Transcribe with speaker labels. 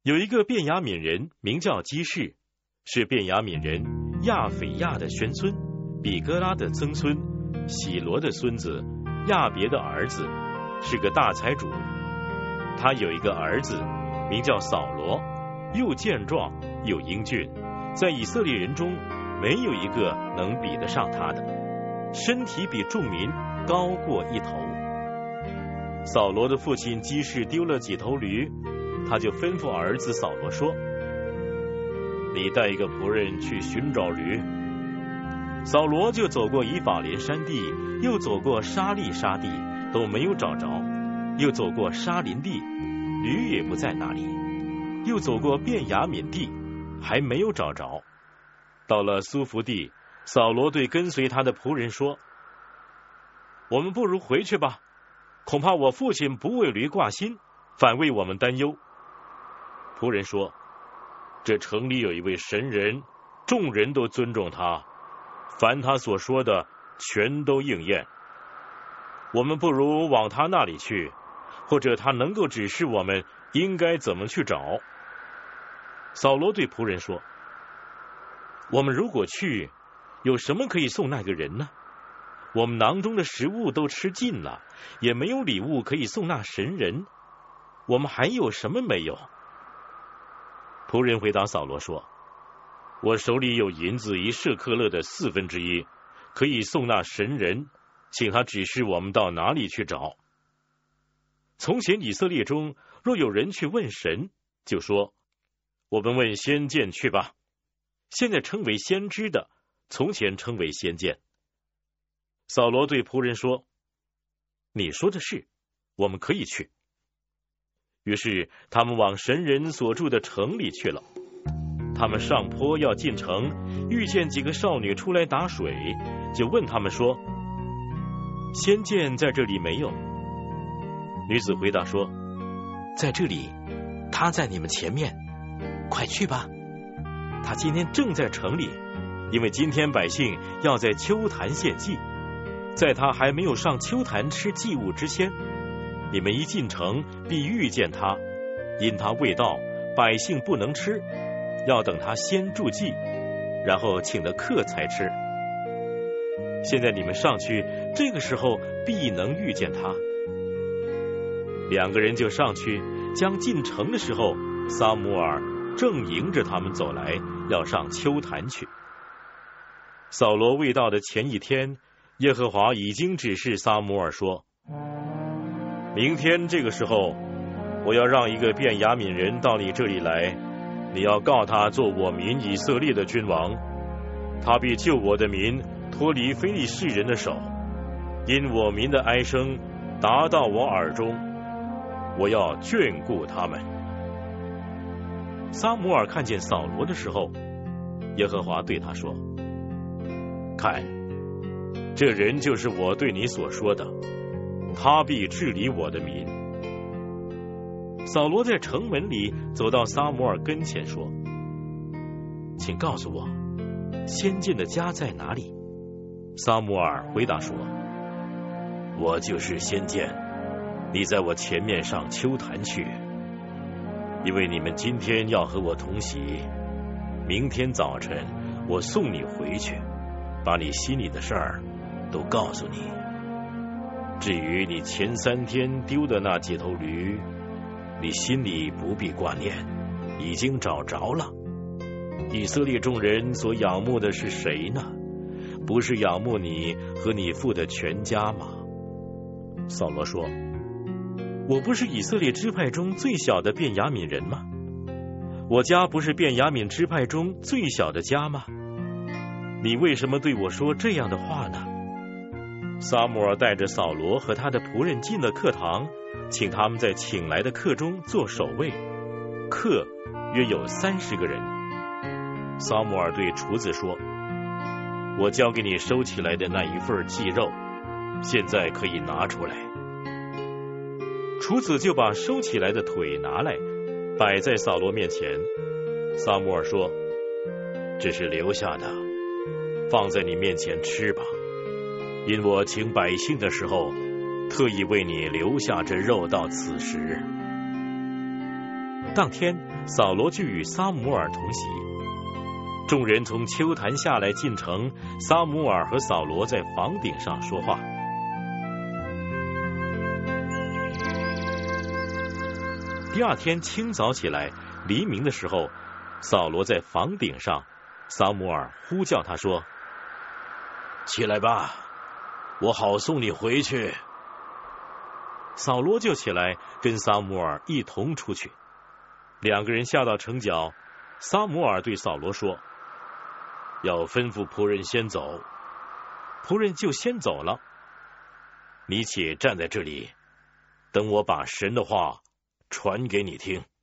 Speaker 1: 有一个便雅悯人名叫基士，是便雅悯人亚斐亚的玄孙，比哥拉的曾孙，喜罗的孙子，亚别的儿子，是个大财主。他有一个儿子名叫扫罗，又健壮又英俊，在以色列人中没有一个能比得上他的，身体比众民高过一头。扫罗的父亲基士丢了几头驴，他就吩咐儿子扫罗说：你带一个仆人去寻找驴。扫罗就走过以法莲山地，又走过沙利沙地，都没有找着，又走过沙林地，驴也不在那里，又走过便雅悯地，还没有找着。到了苏弗地，扫罗对跟随他的仆人说：我们不如回去吧，恐怕我父亲不为驴挂心，反为我们担忧。仆人说：这城里有一位神人，众人都尊重他，凡他所说的全都应验。我们不如往他那里去，或者他能够指示我们应该怎么去找。扫罗对仆人说：我们如果去，有什么可以送那个人呢？我们囊中的食物都吃尽了，也没有礼物可以送那神人，我们还有什么没有？仆人回答扫罗说：我手里有银子1舍克勒的1/4，可以送那神人，请他指示我们到哪里去找。从前以色列中若有人去问神，就说：我们问先见去吧。现在称为先知的，从前称为先见。扫罗对仆人说：你说的是，我们可以去。于是他们往神人所住的城里去了。他们上坡要进城，遇见几个少女出来打水，就问他们说：先见在这里没有？女子回答说：在这里，他在你们前面，快去吧。他今天正在城里，因为今天百姓要在秋坛献祭，在他还没有上秋坛吃祭物之前，你们一进城必遇见他，因他未到，百姓不能吃，要等他先筑祭，然后请的客才吃。现在你们上去，这个时候必能遇见他。2个人就上去，将进城的时候，撒母耳正迎着他们走来，要上秋坛去。扫罗未到的前一天，耶和华已经指示撒母耳说：明天这个时候，我要让一个便雅悯人到你这里来，你要告他做我民以色列的君王，他必救我的民脱离非利士人的手，因我民的哀声达到我耳中，我要眷顾他们。撒母耳看见扫罗的时候，耶和华对他说：看，这人就是我对你所说的，他必治理我的民。扫罗在城门里走到撒母耳跟前说：请告诉我，先见的家在哪里？撒母耳回答说：我就是先见，你在我前面上秋坛去，因为你们今天要和我同席，明天早晨我送你回去，把你心里的事儿都告诉你。至于你前3天丢的那几头驴，你心里不必挂念，已经找着了。以色列众人所仰慕的是谁呢？不是仰慕你和你父的全家吗？扫罗说：我不是以色列支派中最小的便雅悯人吗？我家不是便雅悯支派中最小的家吗？你为什么对我说这样的话呢？撒母耳带着扫罗和他的仆人进了课堂，请他们在请来的客中做守卫，客约有30个人。撒母耳对厨子说：我交给你收起来的那一份祭肉，现在可以拿出来。厨子就把收起来的腿拿来，摆在扫罗面前。撒母耳说：这是留下的，放在你面前吃吧，因我请百姓的时候，特意为你留下这肉到此时。当天扫罗就与撒母耳同席。众人从丘坛下来进城，撒母耳和扫罗在房顶上说话。第二天清早起来，黎明的时候，扫罗在房顶上，撒母耳呼叫他说：“起来吧，我好送你回去。”扫罗就起来，跟撒母耳一同出去。两个人下到城角，撒母耳对扫罗说：“要吩咐仆人先走。”仆人就先走了。你且站在这里，等我把神的话传给你听。